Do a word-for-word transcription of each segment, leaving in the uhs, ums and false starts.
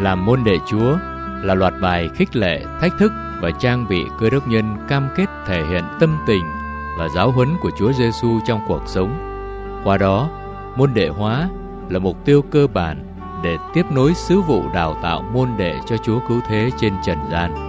Làm môn đệ Chúa là loạt bài khích lệ, thách thức và trang bị Cơ đốc nhân cam kết thể hiện tâm tình và giáo huấn của Chúa Giêsu trong cuộc sống. Qua đó, môn đệ hóa là mục tiêu cơ bản để tiếp nối sứ vụ đào tạo môn đệ cho Chúa Cứu Thế trên trần gian.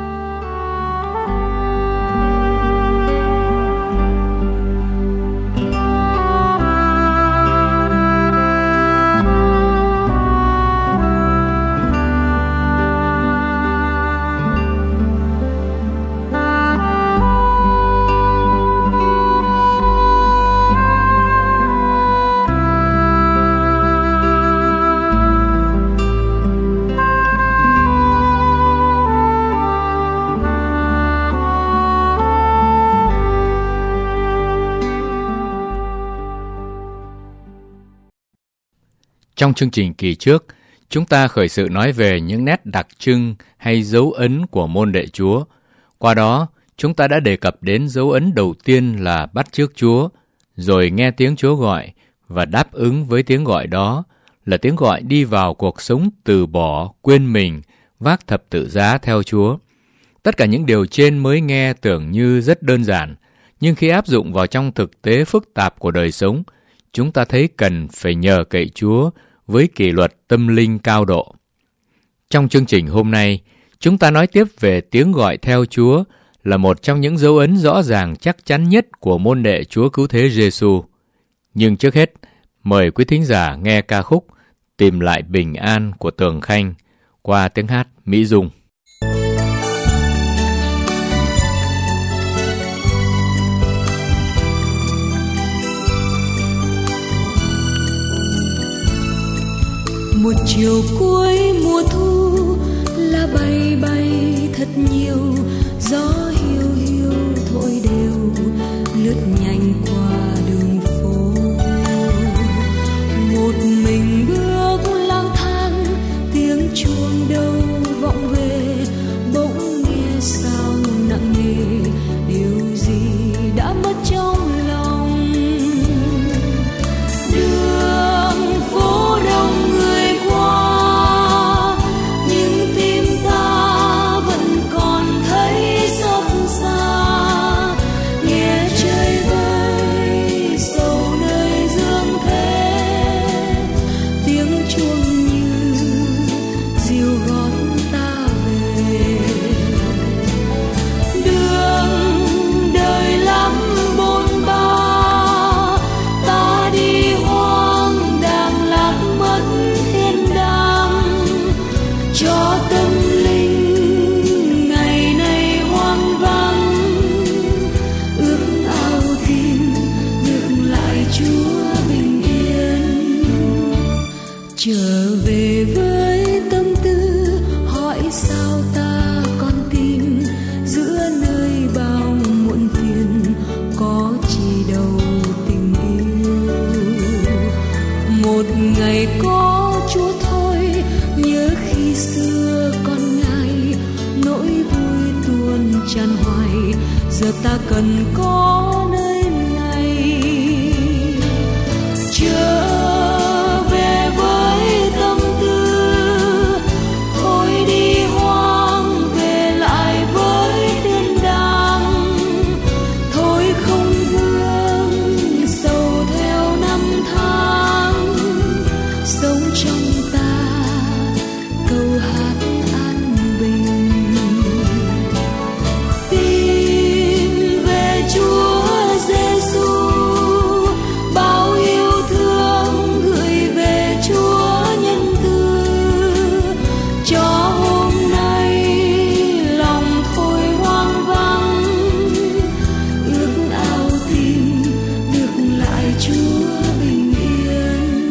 Trong chương trình kỳ trước, chúng ta khởi sự nói về những nét đặc trưng hay dấu ấn của môn đệ Chúa. Qua đó, chúng ta đã đề cập đến dấu ấn đầu tiên là bắt chước Chúa, rồi nghe tiếng Chúa gọi và đáp ứng với tiếng gọi đó là tiếng gọi đi vào cuộc sống từ bỏ, quên mình, vác thập tự giá theo Chúa. Tất cả những điều trên mới nghe tưởng như rất đơn giản, nhưng khi áp dụng vào trong thực tế phức tạp của đời sống, chúng ta thấy cần phải nhờ cậy Chúa với kỷ luật tâm linh cao độ. Trong chương trình hôm nay, chúng ta nói tiếp về tiếng gọi theo Chúa là một trong những dấu ấn rõ ràng chắc chắn nhất của môn đệ Chúa Cứu Thế Giêsu. Nhưng trước hết, mời quý thính giả nghe ca khúc Tìm Lại Bình An của Tường Khanh qua tiếng hát Mỹ Dung. Một chiều cuối mùa thu lá bay bay thật nhiều, gió hiu hiu thổi đều lướt nhanh qua đường phố. Một mình bước lang thang, tiếng chuông đâu vọng về, bỗng nghe sao nặng nề, điều gì đã mất trong lòng. Đường phố đông người qua, nhưng tim ta vẫn còn thấy xót xa. Nghe trời vơi sầu nơi dương thế, tiếng chuông như dìu gót ta về. Đường đời lắm bôn ba, ta đi hoang đang lạc mất thiên đàng, cho tâm linh ngày nay hoang vắng. Ước ao tìm được lại Chúa bình yên, trở về với tâm tư hỏi sao ta còn tìm, giữa nơi bao muộn phiền có chỉ đầu tình yêu. Một ngày có Chúa thôi, nhớ khi xưa còn ngài, nỗi vui tuôn tràn hoài, giờ ta cần có nơi này. Trở về với tâm tư, thôi đi hoang về lại với thiên đàng, thôi không vương sầu theo năm tháng, sống trong ta câu hát an bình. Tìm về Chúa Giêsu, bao yêu thương gửi về Chúa nhân từ, cho hôm nay lòng thôi hoang vắng. Ước ao tìm được lại Chúa bình yên.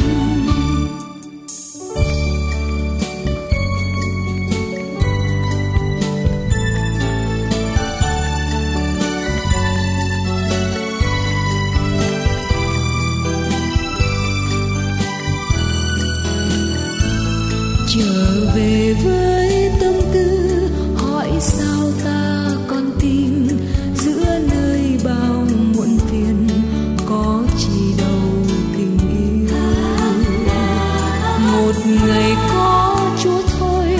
Trở về với tâm tư hỏi sao ta còn tìm, giữa nơi bao muộn phiền có chỉ đầu tình yêu. Một ngày có Chúa thôi,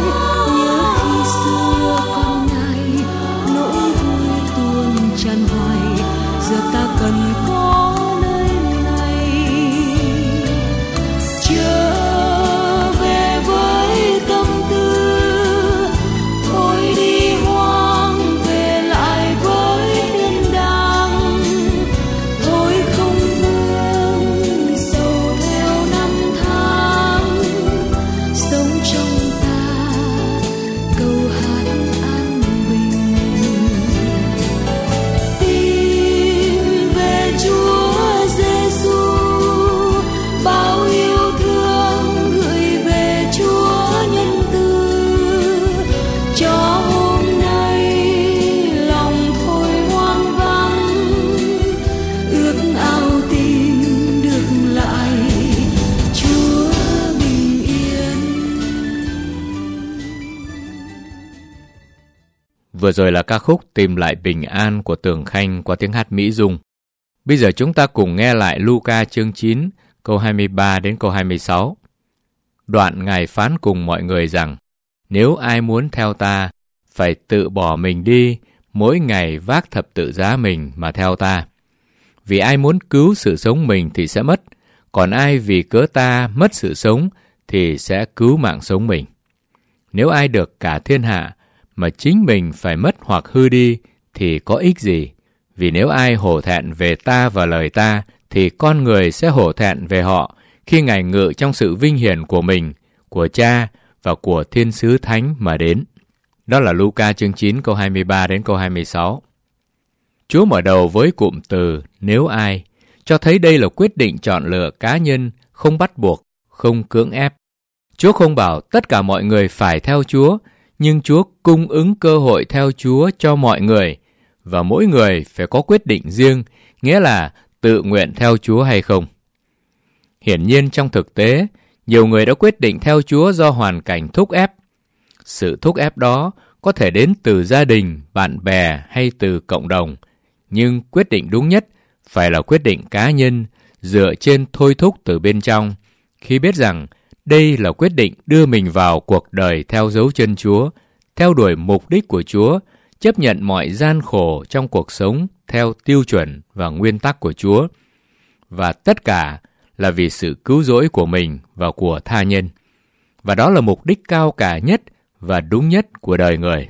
Vừa rồi là ca khúc Tìm lại bình an của Tường Khanh qua tiếng hát Mỹ Dung. Bây giờ chúng ta cùng nghe lại Luca chương chín, câu hai mươi ba đến câu hai mươi sáu. Đoạn Ngài phán cùng mọi người rằng, nếu ai muốn theo ta, phải tự bỏ mình đi, mỗi ngày vác thập tự giá mình mà theo ta. Vì ai muốn cứu sự sống mình thì sẽ mất, còn ai vì cớ ta mất sự sống thì sẽ cứu mạng sống mình. Nếu ai được cả thiên hạ mà chính mình phải mất hoặc hư đi thì có ích gì? Vì nếu ai hổ thẹn về ta và lời ta thì con người sẽ hổ thẹn về họ khi Ngài ngự trong sự vinh hiển của mình, của Cha và của thiên sứ thánh mà đến. Đó là Luca chương chín câu hai mươi ba đến câu hai mươi sáu. Chúa mở đầu với cụm từ nếu ai, cho thấy đây là quyết định chọn lựa cá nhân, không bắt buộc, không cưỡng ép. Chúa không bảo tất cả mọi người phải theo Chúa, nhưng Chúa cung ứng cơ hội theo Chúa cho mọi người, và mỗi người phải có quyết định riêng, nghĩa là tự nguyện theo Chúa hay không. Hiển nhiên trong thực tế, nhiều người đã quyết định theo Chúa do hoàn cảnh thúc ép. Sự thúc ép đó có thể đến từ gia đình, bạn bè hay từ cộng đồng, nhưng quyết định đúng nhất phải là quyết định cá nhân dựa trên thôi thúc từ bên trong, khi biết rằng đây là quyết định đưa mình vào cuộc đời theo dấu chân Chúa, theo đuổi mục đích của Chúa, chấp nhận mọi gian khổ trong cuộc sống theo tiêu chuẩn và nguyên tắc của Chúa, và tất cả là vì sự cứu rỗi của mình và của tha nhân. Và đó là mục đích cao cả nhất và đúng nhất của đời người.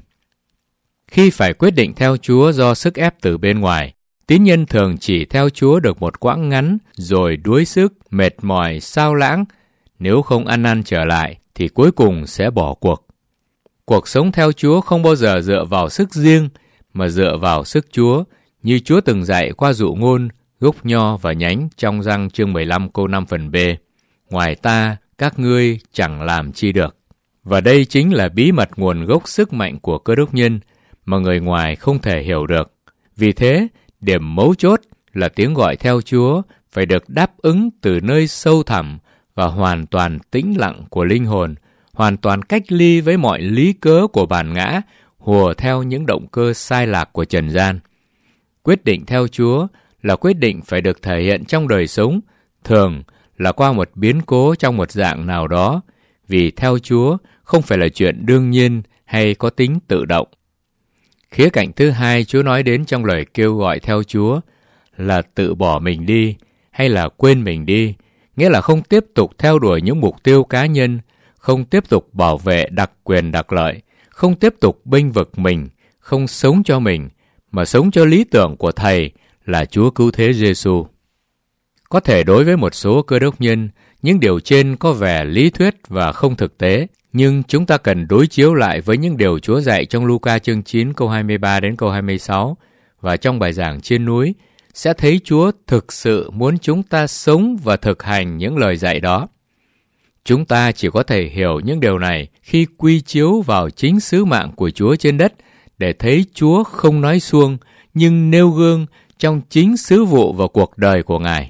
Khi phải quyết định theo Chúa do sức ép từ bên ngoài, tín nhân thường chỉ theo Chúa được một quãng ngắn rồi đuối sức, mệt mỏi, sao lãng. Nếu không ăn năn trở lại thì cuối cùng sẽ bỏ cuộc. Cuộc sống theo Chúa không bao giờ dựa vào sức riêng mà dựa vào sức Chúa, như Chúa từng dạy qua dụ ngôn gốc nho và nhánh trong Răng chương mười lăm câu năm phần B. Ngoài ta, các ngươi chẳng làm chi được. Và đây chính là bí mật nguồn gốc sức mạnh của Cơ Đốc nhân mà người ngoài không thể hiểu được. Vì thế, điểm mấu chốt là tiếng gọi theo Chúa phải được đáp ứng từ nơi sâu thẳm và hoàn toàn tĩnh lặng của linh hồn, hoàn toàn cách ly với mọi lý cớ của bản ngã, hùa theo những động cơ sai lạc của trần gian. Quyết định theo Chúa là quyết định phải được thể hiện trong đời sống, thường là qua một biến cố trong một dạng nào đó, vì theo Chúa không phải là chuyện đương nhiên hay có tính tự động. Khía cạnh thứ hai Chúa nói đến trong lời kêu gọi theo Chúa là tự bỏ mình đi hay là quên mình đi, nghĩa là không tiếp tục theo đuổi những mục tiêu cá nhân, không tiếp tục bảo vệ đặc quyền đặc lợi, không tiếp tục bênh vực mình, không sống cho mình, mà sống cho lý tưởng của Thầy là Chúa Cứu Thế Giêsu. Có thể đối với một số Cơ Đốc nhân, những điều trên có vẻ lý thuyết và không thực tế, nhưng chúng ta cần đối chiếu lại với những điều Chúa dạy trong Luca chương chín câu hai mươi ba đến câu hai mươi sáu và trong bài giảng trên núi, sẽ thấy Chúa thực sự muốn chúng ta sống và thực hành những lời dạy đó. Chúng ta chỉ có thể hiểu những điều này khi quy chiếu vào chính sứ mạng của Chúa trên đất để thấy Chúa không nói suông nhưng nêu gương trong chính sứ vụ và cuộc đời của Ngài.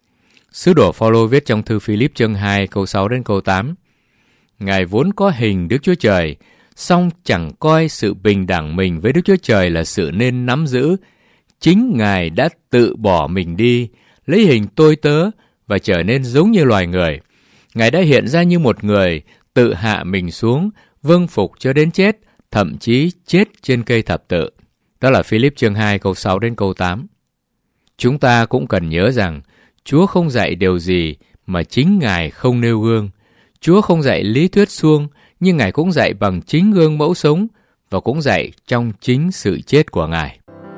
Sứ đồ Phao-lô viết trong thư Phi-líp chương hai câu sáu đến câu tám: Ngài vốn có hình Đức Chúa Trời, song chẳng coi sự bình đẳng mình với Đức Chúa Trời là sự nên nắm giữ. Chính Ngài đã tự bỏ mình đi, lấy hình tôi tớ và trở nên giống như loài người. Ngài đã hiện ra như một người, tự hạ mình xuống, vâng phục cho đến chết, thậm chí chết trên cây thập tự. Đó là Phi-líp chương hai câu sáu đến câu tám. Chúng ta cũng cần nhớ rằng Chúa không dạy điều gì mà chính Ngài không nêu gương. Chúa không dạy lý thuyết suông, nhưng Ngài cũng dạy bằng chính gương mẫu sống và cũng dạy trong chính sự chết của Ngài.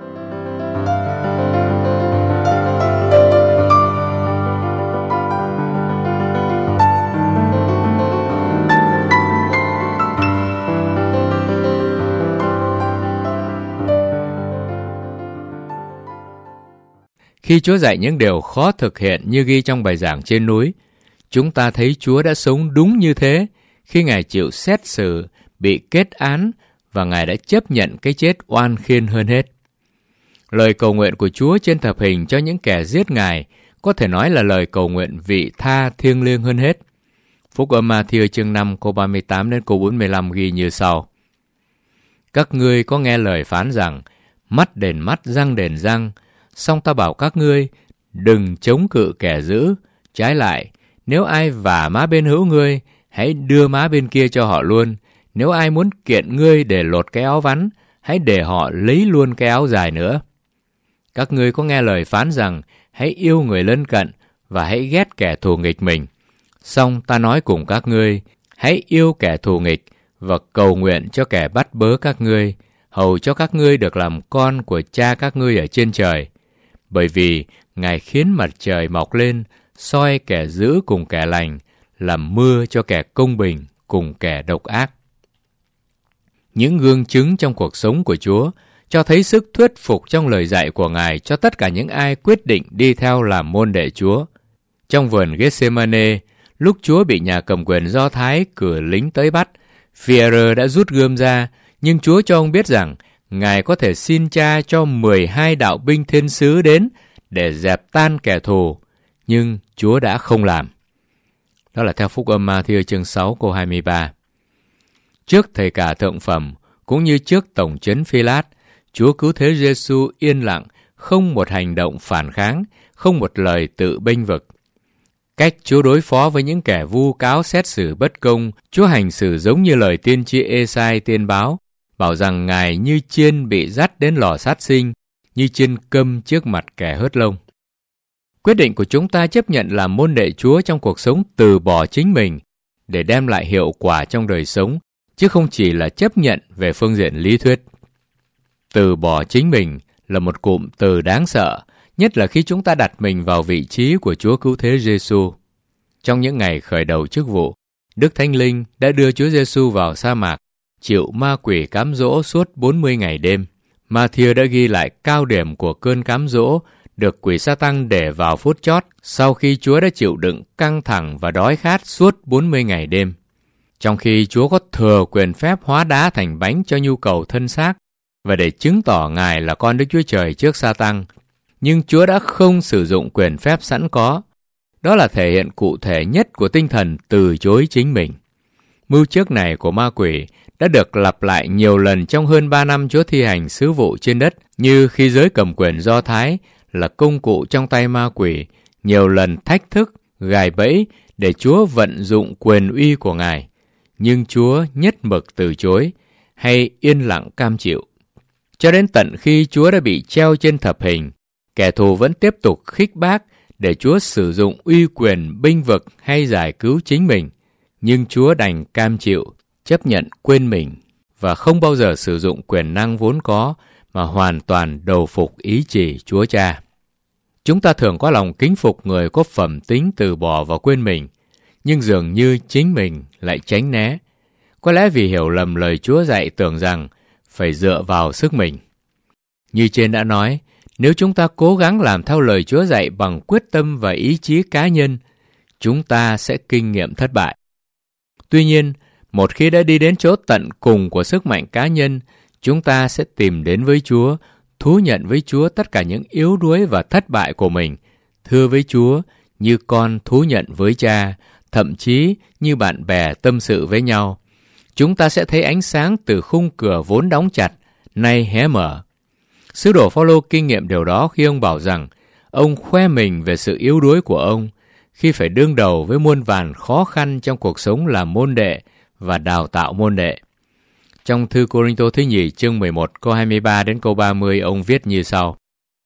Khi Chúa dạy những điều khó thực hiện như ghi trong bài giảng trên núi, chúng ta thấy Chúa đã sống đúng như thế khi Ngài chịu xét xử, bị kết án và Ngài đã chấp nhận cái chết oan khiên hơn hết. Lời cầu nguyện của Chúa trên thập hình cho những kẻ giết Ngài có thể nói là lời cầu nguyện vị tha thiêng liêng hơn hết. Phúc âm Ma-thi-ơ chương năm câu ba mươi tám đến câu bốn mươi lăm ghi như sau: Các ngươi có nghe lời phán rằng, mắt đền mắt, răng đền răng. Song ta bảo các ngươi, đừng chống cự kẻ dữ. Trái lại, nếu ai vả má bên hữu ngươi, hãy đưa má bên kia cho họ luôn. Nếu ai muốn kiện ngươi để lột cái áo vắn, hãy để họ lấy luôn cái áo dài nữa. Các ngươi có nghe lời phán rằng, hãy yêu người lân cận và hãy ghét kẻ thù nghịch mình. Song ta nói cùng các ngươi, hãy yêu kẻ thù nghịch và cầu nguyện cho kẻ bắt bớ các ngươi, hầu cho các ngươi được làm con của cha các ngươi ở trên trời. Bởi vì Ngài khiến mặt trời mọc lên, soi kẻ dữ cùng kẻ lành, làm mưa cho kẻ công bình cùng kẻ độc ác. Những gương chứng trong cuộc sống của Chúa cho thấy sức thuyết phục trong lời dạy của Ngài cho tất cả những ai quyết định đi theo làm môn đệ Chúa. Trong vườn Gethsemane, lúc Chúa bị nhà cầm quyền Do Thái cử lính tới bắt, Phi-e-rơ đã rút gươm ra, nhưng Chúa cho ông biết rằng Ngài có thể xin Cha cho mười hai đạo binh thiên sứ đến để dẹp tan kẻ thù, nhưng Chúa đã không làm. Đó là theo Phúc âm Ma-thi-ơ chương sáu câu hai mươi ba. Trước thầy cả thượng phẩm, cũng như trước tổng trấn Phi-lát, Chúa Cứu Thế Giê-xu yên lặng, không một hành động phản kháng, không một lời tự bênh vực. Cách Chúa đối phó với những kẻ vu cáo xét xử bất công, Chúa hành xử giống như lời tiên tri Ê-sai tiên báo, bảo rằng Ngài như chiên bị dắt đến lò sát sinh, như chiên câm trước mặt kẻ hớt lông. Quyết định của chúng ta chấp nhận làm môn đệ Chúa trong cuộc sống từ bỏ chính mình để đem lại hiệu quả trong đời sống, chứ không chỉ là chấp nhận về phương diện lý thuyết. Từ bỏ chính mình là một cụm từ đáng sợ, nhất là khi chúng ta đặt mình vào vị trí của Chúa Cứu Thế Giê-xu. Trong những ngày khởi đầu chức vụ, Đức Thánh Linh đã đưa Chúa Giê-xu vào sa mạc, chịu ma quỷ cám dỗ suốt bốn mươi ngày đêm. Ma-thi-ơ đã ghi lại cao điểm của cơn cám dỗ được quỷ Sa-tăng để vào phút chót sau khi Chúa đã chịu đựng căng thẳng và đói khát suốt bốn mươi ngày đêm. Trong khi Chúa có thừa quyền phép hóa đá thành bánh cho nhu cầu thân xác và để chứng tỏ Ngài là con Đức Chúa Trời trước Sa-tăng, nhưng Chúa đã không sử dụng quyền phép sẵn có. Đó là thể hiện cụ thể nhất của tinh thần từ chối chính mình. Mưu trước này của ma quỷ đã được lặp lại nhiều lần trong hơn ba năm Chúa thi hành sứ vụ trên đất, như khi giới cầm quyền Do Thái là công cụ trong tay ma quỷ, nhiều lần thách thức, gài bẫy để Chúa vận dụng quyền uy của Ngài. Nhưng Chúa nhất mực từ chối, hay yên lặng cam chịu. Cho đến tận khi Chúa đã bị treo trên thập hình, kẻ thù vẫn tiếp tục khích bác để Chúa sử dụng uy quyền bênh vực hay giải cứu chính mình. Nhưng Chúa đành cam chịu, chấp nhận quên mình và không bao giờ sử dụng quyền năng vốn có mà hoàn toàn đầu phục ý chỉ Chúa Cha. Chúng ta thường có lòng kính phục người có phẩm tính từ bỏ và quên mình, nhưng dường như chính mình lại tránh né. Có lẽ vì hiểu lầm lời Chúa dạy tưởng rằng phải dựa vào sức mình. Như trên đã nói, nếu chúng ta cố gắng làm theo lời Chúa dạy bằng quyết tâm và ý chí cá nhân, chúng ta sẽ kinh nghiệm thất bại. Tuy nhiên, một khi đã đi đến chỗ tận cùng của sức mạnh cá nhân, chúng ta sẽ tìm đến với Chúa, thú nhận với Chúa tất cả những yếu đuối và thất bại của mình, thưa với Chúa như con thú nhận với Cha, thậm chí như bạn bè tâm sự với nhau. Chúng ta sẽ thấy ánh sáng từ khung cửa vốn đóng chặt, nay hé mở. Sứ đồ Phao-lô kinh nghiệm điều đó khi ông bảo rằng ông khoe mình về sự yếu đuối của ông khi phải đương đầu với muôn vàn khó khăn trong cuộc sống làm môn đệ và đào tạo môn đệ. Trong thư Cô-rinh-tô thứ nhì chương mười một câu hai mươi ba đến câu ba mươi, ông viết như sau: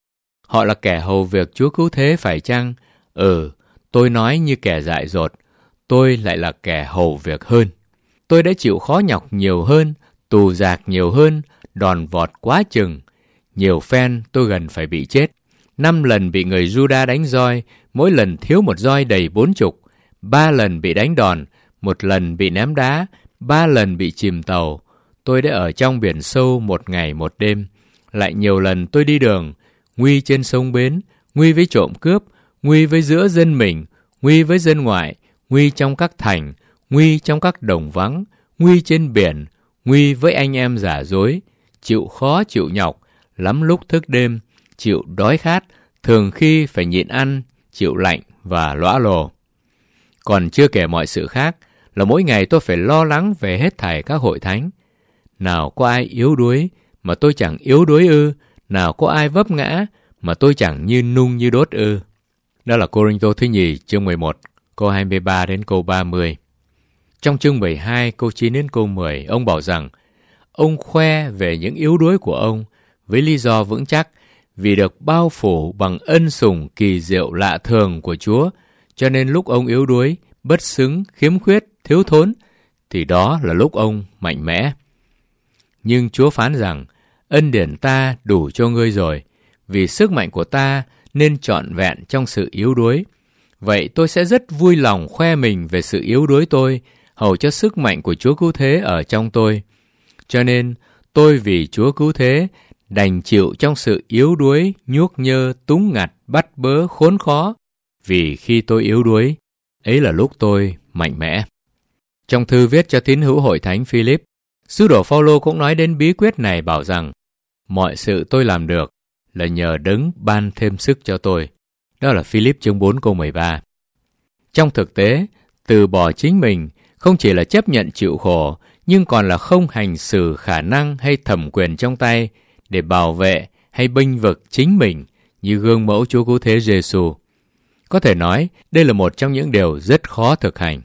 Họ là kẻ hầu việc Chúa Cứu Thế phải chăng? Ừ, tôi nói như kẻ dại dột, tôi lại là kẻ hầu việc hơn. Tôi đã chịu khó nhọc nhiều hơn, tù dạc nhiều hơn, đòn vọt quá chừng. Nhiều phen tôi gần phải bị chết. Năm lần bị người Giu-đa đánh roi, mỗi lần thiếu một roi đầy bốn chục. Ba lần bị đánh đòn, một lần bị ném đá, ba lần bị chìm tàu. Tôi đã ở trong biển sâu một ngày một đêm. Lại nhiều lần tôi đi đường, nguy trên sông bến, nguy với trộm cướp, nguy với giữa dân mình, nguy với dân ngoại, nguy trong các thành, nguy trong các đồng vắng, nguy trên biển, nguy với anh em giả dối, chịu khó chịu nhọc, lắm lúc thức đêm, chịu đói khát, thường khi phải nhịn ăn, chịu lạnh và lõa lồ. Còn chưa kể mọi sự khác, là mỗi ngày tôi phải lo lắng về hết thảy các hội thánh. Nào có ai yếu đuối mà tôi chẳng yếu đuối ư? Nào có ai vấp ngã mà tôi chẳng như nung như đốt ư? Đó là Cô-rinh-tô thứ nhì chương mười một, câu hai mươi ba đến câu ba mươi. Trong chương mười hai, câu chín đến câu mười, ông bảo rằng ông khoe về những yếu đuối của ông với lý do vững chắc vì được bao phủ bằng ân sủng kỳ diệu lạ thường của Chúa, cho nên lúc ông yếu đuối, bất xứng, khiếm khuyết, thiếu thốn, thì đó là lúc ông mạnh mẽ. Nhưng Chúa phán rằng, ân điển ta đủ cho ngươi rồi, vì sức mạnh của ta nên trọn vẹn trong sự yếu đuối. Vậy tôi sẽ rất vui lòng khoe mình về sự yếu đuối tôi, hầu cho sức mạnh của Chúa cứu thế ở trong tôi. Cho nên, tôi vì Chúa cứu thế, đành chịu trong sự yếu đuối, nhuốc nhơ, túng ngặt, bắt bớ, khốn khó, vì khi tôi yếu đuối, ấy là lúc tôi mạnh mẽ. Trong thư viết cho tín hữu hội thánh Philip, sứ đồ Phao-lô cũng nói đến bí quyết này, bảo rằng mọi sự tôi làm được là nhờ Đấng ban thêm sức cho tôi. Đó là Philip chương bốn câu mười ba. Trong thực tế, từ bỏ chính mình không chỉ là chấp nhận chịu khổ, nhưng còn là không hành xử khả năng hay thẩm quyền trong tay để bảo vệ hay bênh vực chính mình như gương mẫu Chúa cứu thế Giê-xu. Có thể nói, đây là một trong những điều rất khó thực hành.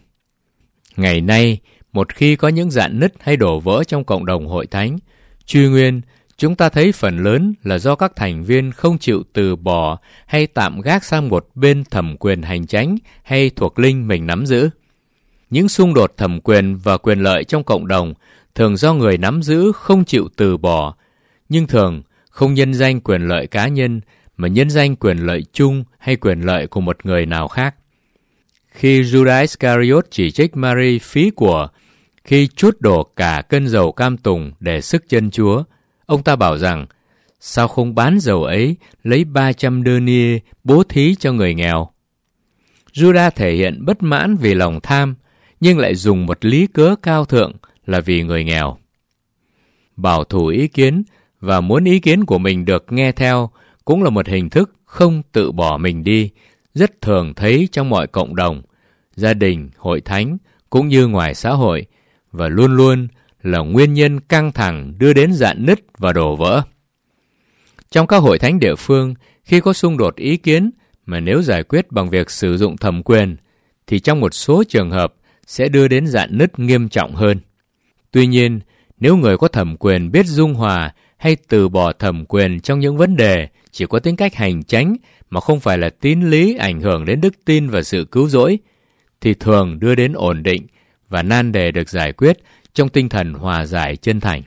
Ngày nay, một khi có những rạn nứt hay đổ vỡ trong cộng đồng hội thánh, truy nguyên, chúng ta thấy phần lớn là do các thành viên không chịu từ bỏ hay tạm gác sang một bên thẩm quyền hành chánh hay thuộc linh mình nắm giữ. Những xung đột thẩm quyền và quyền lợi trong cộng đồng thường do người nắm giữ không chịu từ bỏ, nhưng thường không nhân danh quyền lợi cá nhân mà nhân danh quyền lợi chung hay quyền lợi của một người nào khác. Khi Judas Iscariot chỉ trích Mary phí của khi trút đổ cả cân dầu cam tùng để sức chân Chúa, ông ta bảo rằng, sao không bán dầu ấy lấy ba trăm denier bố thí cho người nghèo? Judas thể hiện bất mãn vì lòng tham, nhưng lại dùng một lý cớ cao thượng là vì người nghèo. Bảo thủ ý kiến và muốn ý kiến của mình được nghe theo cũng là một hình thức không tự bỏ mình đi, rất thường thấy trong mọi cộng đồng, gia đình, hội thánh cũng như ngoài xã hội, và luôn luôn là nguyên nhân căng thẳng đưa đến rạn nứt và đổ vỡ. Trong các hội thánh địa phương, khi có xung đột ý kiến mà nếu giải quyết bằng việc sử dụng thẩm quyền, thì trong một số trường hợp sẽ đưa đến rạn nứt nghiêm trọng hơn. Tuy nhiên, nếu người có thẩm quyền biết dung hòa hay từ bỏ thẩm quyền trong những vấn đề chỉ có tính cách hành chánh mà không phải là tín lý ảnh hưởng đến đức tin và sự cứu rỗi, thì thường đưa đến ổn định và nan đề được giải quyết trong tinh thần hòa giải chân thành.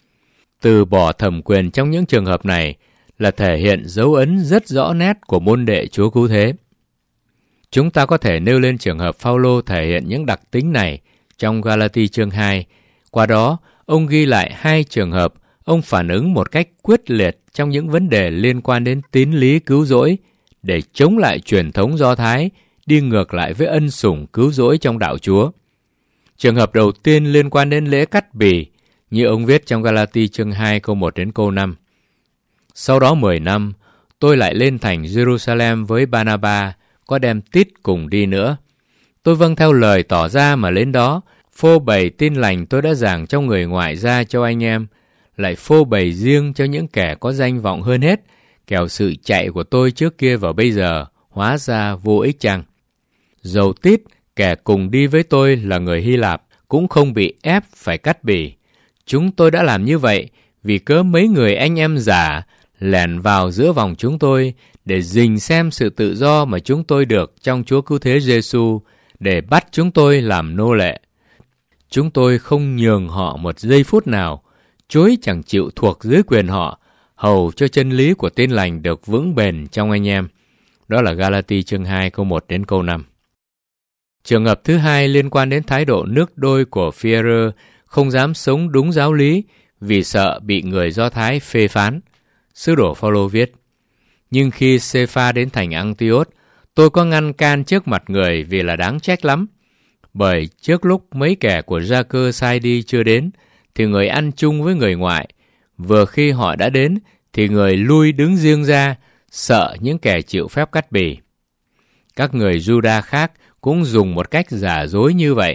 Từ bỏ thẩm quyền trong những trường hợp này là thể hiện dấu ấn rất rõ nét của môn đệ Chúa cứu thế. Chúng ta có thể nêu lên trường hợp Phao-lô thể hiện những đặc tính này trong Ga-la-ti chương hai. Qua đó, ông ghi lại hai trường hợp ông phản ứng một cách quyết liệt trong những vấn đề liên quan đến tín lý cứu rỗi để chống lại truyền thống Do Thái, đi ngược lại với ân sủng cứu rỗi trong đạo Chúa. Trường hợp đầu tiên liên quan đến lễ cắt bì, như ông viết trong Ga-la-ti chương hai câu một đến câu năm. Sau đó mười năm, tôi lại lên thành Jerusalem với Ba-na-ba, có đem Tít cùng đi nữa. Tôi vâng theo lời tỏ ra mà lên đó, phô bày tin lành tôi đã giảng cho người ngoại ra cho anh em, lại phô bày riêng cho những kẻ có danh vọng hơn hết, kẻo sự chạy của tôi trước kia và bây giờ hóa ra vô ích chăng. Dầu Tít, kẻ cùng đi với tôi là người Hy Lạp, cũng không bị ép phải cắt bì. Chúng tôi đã làm như vậy vì cớ mấy người anh em giả lẻn vào giữa vòng chúng tôi để rình xem sự tự do mà chúng tôi được trong Chúa cứu thế Giê-xu, để bắt chúng tôi làm nô lệ. Chúng tôi không nhường họ một giây phút nào, chối chẳng chịu thuộc dưới quyền họ, hầu cho chân lý của tin lành được vững bền trong anh em. Đó là Ga-la-ti chương hai câu một đến câu năm. Trường hợp thứ hai liên quan đến thái độ nước đôi của Phi-e-rơ không dám sống đúng giáo lý vì sợ bị người Do Thái phê phán. Sứ đồ Phao-lô viết, nhưng khi Sê-pha đến thành Ăng-ti-ốt, tôi có ngăn can trước mặt người vì là đáng trách lắm. Bởi trước lúc mấy kẻ của Gia-cơ sai đi chưa đến, thì người ăn chung với người ngoại. Vừa khi họ đã đến, thì người lui đứng riêng ra, sợ những kẻ chịu phép cắt bì. Các người Juda khác cũng dùng một cách giả dối như vậy,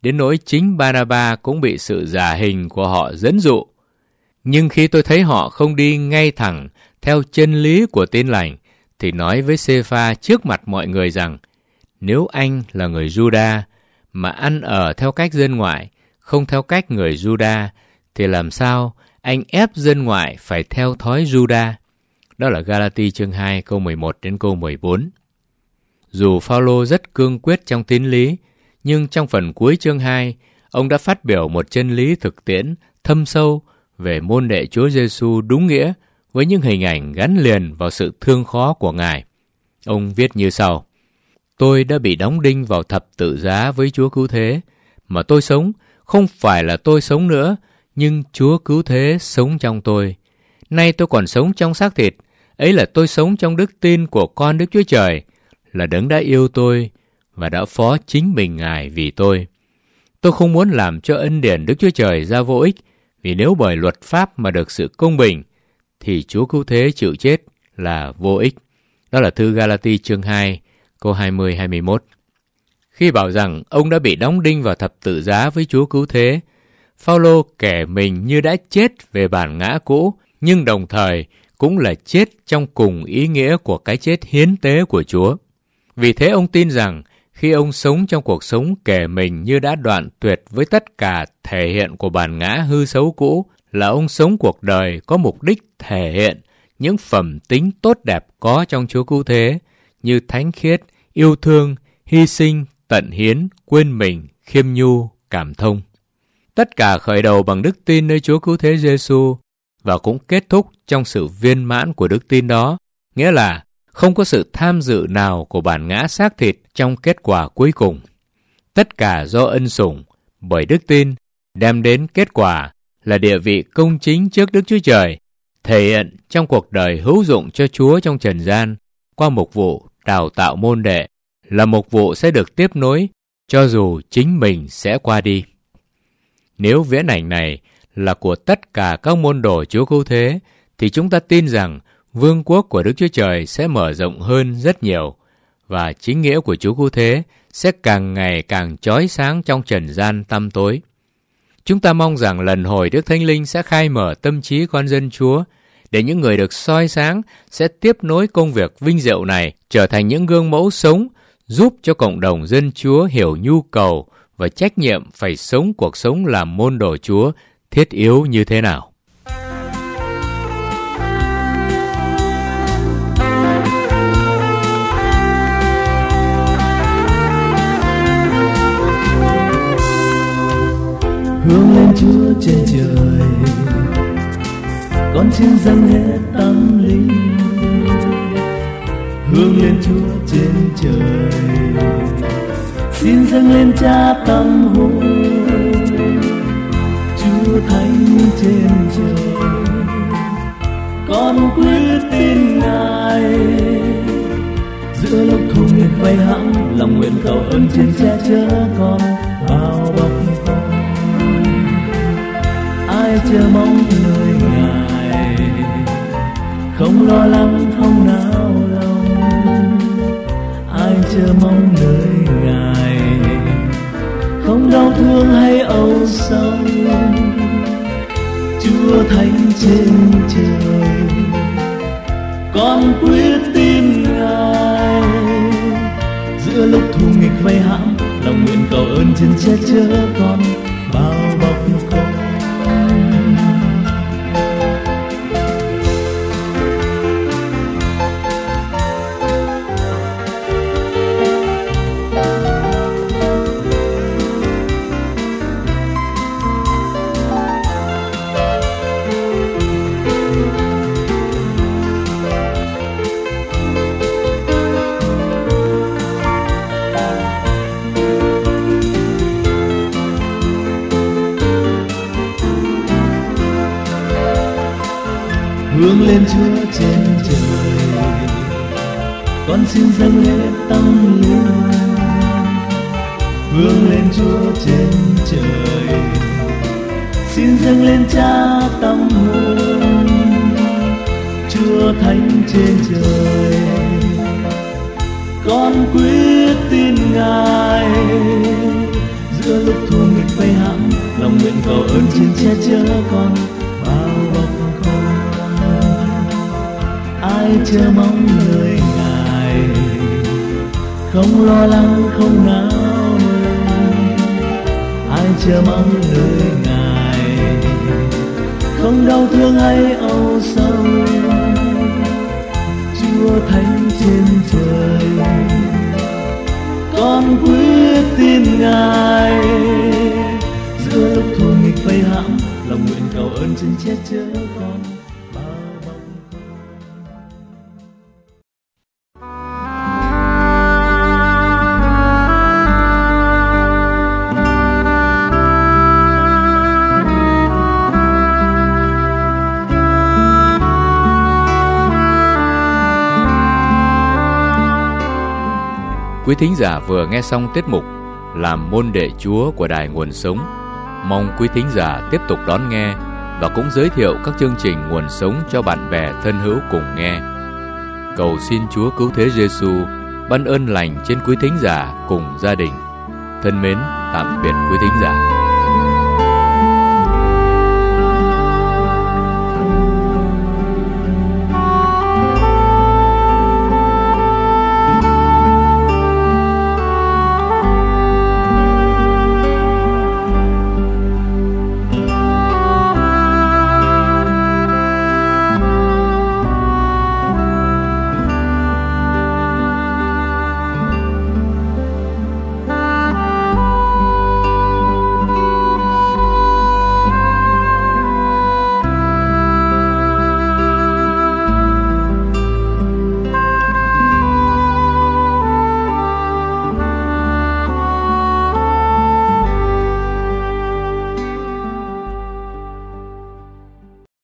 đến nỗi chính Ba-na-ba cũng bị sự giả hình của họ dẫn dụ. Nhưng khi tôi thấy họ không đi ngay thẳng theo chân lý của Tin lành, thì nói với Sê-pha trước mặt mọi người rằng, nếu anh là người Giu-đa mà ăn ở theo cách dân ngoại, không theo cách người Giu-đa, thì làm sao anh ép dân ngoại phải theo thói Giu-đa? Đó là Ga-la-ti chương hai câu mười một đến câu mười bốn. Dù Phao-lô rất cương quyết trong tín lý, nhưng trong phần cuối chương hai, ông đã phát biểu một chân lý thực tiễn thâm sâu về môn đệ Chúa Giêsu đúng nghĩa với những hình ảnh gắn liền vào sự thương khó của Ngài. Ông viết như sau: Tôi đã bị đóng đinh vào thập tự giá với Chúa Cứu Thế, mà tôi sống không phải là tôi sống nữa, nhưng Chúa Cứu Thế sống trong tôi. Nay tôi còn sống trong xác thịt, ấy là tôi sống trong đức tin của con Đức Chúa Trời, là Đấng đã yêu tôi và đã phó chính mình Ngài vì tôi. Tôi không muốn làm cho ân điển Đức Chúa Trời ra vô ích, vì nếu bởi luật pháp mà được sự công bình, thì Chúa Cứu Thế chịu chết là vô ích. Đó là thư Ga-la-ti chương hai, câu hai mươi đến hai mươi mốt. Khi bảo rằng ông đã bị đóng đinh vào thập tự giá với Chúa Cứu Thế, Phao-lô kể mình như đã chết về bản ngã cũ, nhưng đồng thời cũng là chết trong cùng ý nghĩa của cái chết hiến tế của Chúa. Vì thế ông tin rằng khi ông sống trong cuộc sống kể mình như đã đoạn tuyệt với tất cả thể hiện của bản ngã hư xấu cũ, là ông sống cuộc đời có mục đích thể hiện những phẩm tính tốt đẹp có trong Chúa Cứu Thế, như thánh khiết, yêu thương, hy sinh, tận hiến, quên mình, khiêm nhu, cảm thông. Tất cả khởi đầu bằng đức tin nơi Chúa Cứu Thế Giêsu và cũng kết thúc trong sự viên mãn của đức tin đó, nghĩa là không có sự tham dự nào của bản ngã xác thịt trong kết quả cuối cùng. Tất cả do ân sủng, bởi đức tin, đem đến kết quả là địa vị công chính trước Đức Chúa Trời, thể hiện trong cuộc đời hữu dụng cho Chúa trong trần gian, qua mục vụ đào tạo môn đệ, là mục vụ sẽ được tiếp nối, cho dù chính mình sẽ qua đi. Nếu viễn ảnh này là của tất cả các môn đồ Chúa Cứu Thế, thì chúng ta tin rằng vương quốc của Đức Chúa Trời sẽ mở rộng hơn rất nhiều, và chính nghĩa của Chúa Cứu Thế sẽ càng ngày càng chói sáng trong trần gian tăm tối. Chúng ta mong rằng lần hồi Đức Thánh Linh sẽ khai mở tâm trí con dân Chúa, để những người được soi sáng sẽ tiếp nối công việc vinh diệu này, trở thành những gương mẫu sống, giúp cho cộng đồng dân Chúa hiểu nhu cầu và trách nhiệm phải sống cuộc sống làm môn đồ Chúa thiết yếu như thế nào. Hướng lên Chúa trên trời, con xin dâng hết tâm linh. Hướng lên Chúa trên trời, xin dâng lên Cha tâm hồn. Chúa Thánh trên trời, con quyết tin Ngài. Giữa lúc thù nghịch vây hãm, lòng nguyện cầu ơn trên che chở con, bao bọc con. Ai chờ mong lời Ngài, không lo lắng không nao lòng. Ai chờ mong lời Ngài, không đau thương hay âu sầu. Chúa Thánh trên trời, con quyết tin Ngài. Giữa lúc thù nghịch vây hãm, lòng nguyện cầu ơn trên che chở con, bao bọc con. Hướng lên Chúa trên trời, con xin dâng hết tâm linh. Hướng lên Chúa trên trời, xin dâng lên Cha tâm hồn. Chúa Thánh trên trời, con quyết tin Ngài. giữa lúc thua nghịch vây hãm, lòng nguyện cầu ơn trên che chở con, bao bọc con. Ai chờ mong lời Ngài, không lo lắng không nao nề. Ai chờ mong lời Ngài, không đau thương hay âu sầu. Chúa thánh trên trời, con quyết tin Ngài. Giữa lúc thua nghịch vây hãm, lòng nguyện cầu ơn trên che chở con, bao bọc con. Quý thính giả vừa nghe xong tiết mục Làm môn đệ Chúa của Đài Nguồn Sống. Mong quý thính giả tiếp tục đón nghe và cũng giới thiệu các chương trình Nguồn Sống cho bạn bè thân hữu cùng nghe. Cầu xin Chúa Cứu Thế Giêsu ban ơn lành trên quý thính giả cùng gia đình. Thân mến, tạm biệt quý thính giả.